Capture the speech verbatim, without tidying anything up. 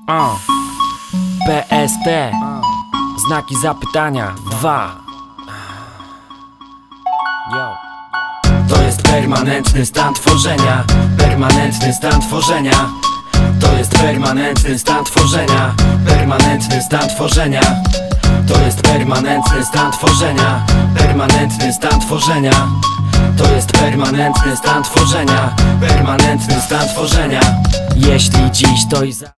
uh. P S T Znaki zapytania dwa. Yo. To jest permanentny stan tworzenia. Permanentny stan tworzenia. To jest permanentny stan tworzenia. Permanentny stan tworzenia. To jest permanentny stan tworzenia. Permanentny stan tworzenia. To jest permanentny stan tworzenia. Permanentny stan tworzenia. Jeśli dziś to i za